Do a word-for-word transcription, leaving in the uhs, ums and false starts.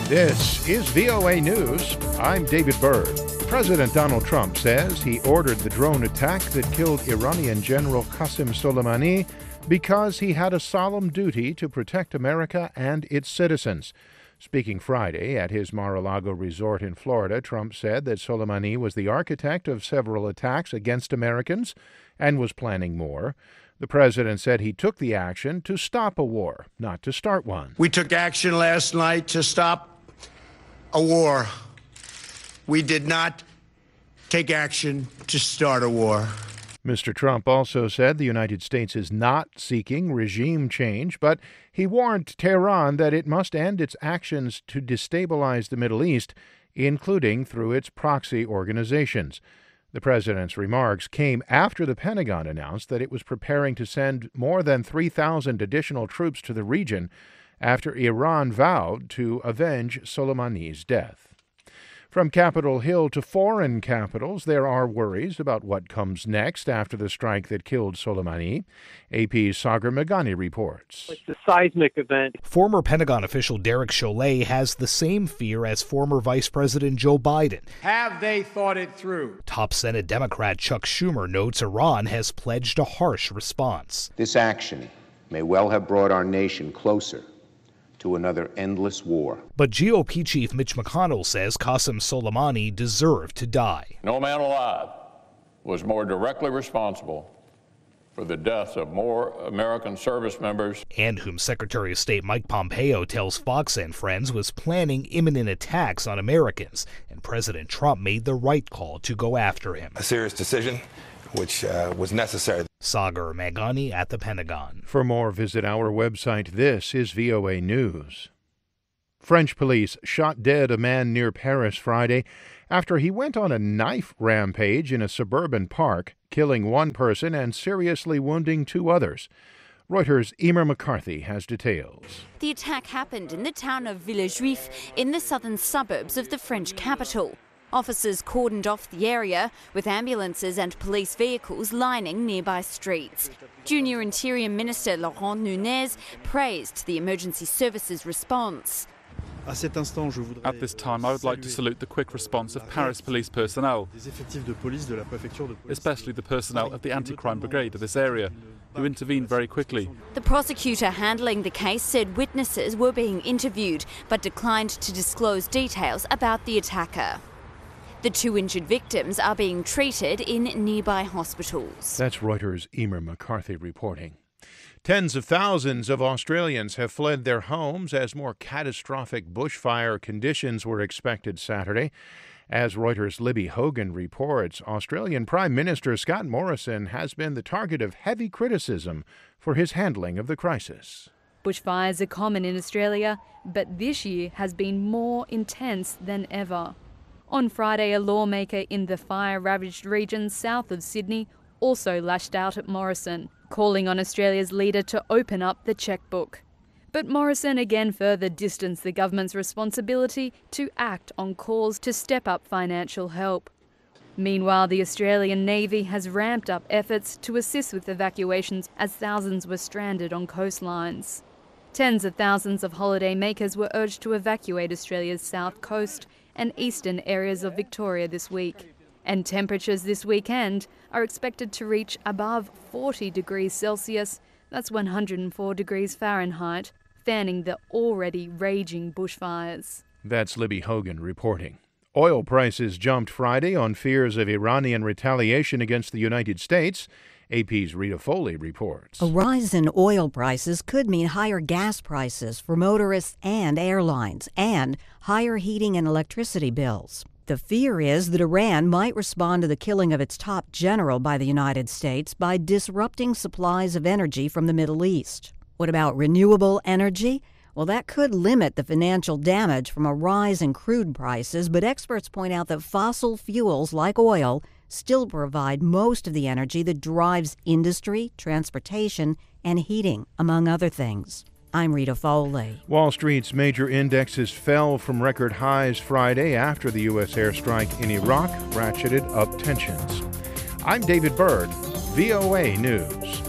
This is V O A News. I'm David Byrd. President Donald Trump says he ordered the drone attack that killed Iranian General Qasem Soleimani because he had a solemn duty to protect America and its citizens. Speaking Friday at his Mar-a-Lago resort in Florida, Trump said that Soleimani was the architect of several attacks against Americans and was planning more. The president said he took the action to stop a war, not to start one. We took action last night to stop a war. We did not take action to start a war. Mister Trump also said the United States is not seeking regime change, but he warned Tehran that it must end its actions to destabilize the Middle East, including through its proxy organizations. The president's remarks came after the Pentagon announced that it was preparing to send more than three thousand additional troops to the region after Iran vowed to avenge Soleimani's death. From Capitol Hill to foreign capitals, there are worries about what comes next after the strike that killed Soleimani. A P's Sagar Meghani reports. It's a seismic event. Former Pentagon official Derek Chollet has the same fear as former Vice President Joe Biden. Have they thought it through? Top Senate Democrat Chuck Schumer notes Iran has pledged a harsh response. This action may well have brought our nation closer to another endless war. But G O P Chief Mitch McConnell says Qasem Soleimani deserved to die. No man alive was more directly responsible for the deaths of more American service members. And whom Secretary of State Mike Pompeo tells Fox and Friends was planning imminent attacks on Americans. And President Trump made the right call to go after him. A serious decision, which uh, was necessary. Sagar Meghani at the Pentagon. For more, visit our website. This is V O A News. French police shot dead a man near Paris Friday after he went on a knife rampage in a suburban park, killing one person and seriously wounding two others. Reuters' Emer McCarthy has details. The attack happened in the town of Villejuif in the southern suburbs of the French capital. Officers cordoned off the area, with ambulances and police vehicles lining nearby streets. Junior Interior Minister Laurent Nunez praised the emergency services response. At this time, I would like to salute the quick response of Paris police personnel, especially the personnel of the anti-crime brigade of this area, who intervened very quickly. The prosecutor handling the case said witnesses were being interviewed, but declined to disclose details about the attacker. The two injured victims are being treated in nearby hospitals. That's Reuters' Emer McCarthy reporting. Tens of thousands of Australians have fled their homes as more catastrophic bushfire conditions were expected Saturday. As Reuters' Libby Hogan reports, Australian Prime Minister Scott Morrison has been the target of heavy criticism for his handling of the crisis. Bushfires are common in Australia, but this year has been more intense than ever. On Friday, a lawmaker in the fire-ravaged region south of Sydney also lashed out at Morrison, calling on Australia's leader to open up the chequebook. But Morrison again further distanced the government's responsibility to act on calls to step up financial help. Meanwhile, the Australian Navy has ramped up efforts to assist with evacuations as thousands were stranded on coastlines. Tens of thousands of holidaymakers were urged to evacuate Australia's south coast and eastern areas of Victoria this week. And temperatures this weekend are expected to reach above forty degrees Celsius, that's one hundred four degrees Fahrenheit, fanning the already raging bushfires. That's Libby Hogan reporting. Oil prices jumped Friday on fears of Iranian retaliation against the United States. A P's Rita Foley reports. A rise in oil prices could mean higher gas prices for motorists and airlines, and higher heating and electricity bills. The fear is that Iran might respond to the killing of its top general by the United States by disrupting supplies of energy from the Middle East. What about renewable energy? Well, that could limit the financial damage from a rise in crude prices, but experts point out that fossil fuels like oil still provide most of the energy that drives industry, transportation, and heating, among other things. I'm Rita Foley. Wall Street's major indexes fell from record highs Friday after the U S airstrike in Iraq ratcheted up tensions. I'm David Byrd, V O A News.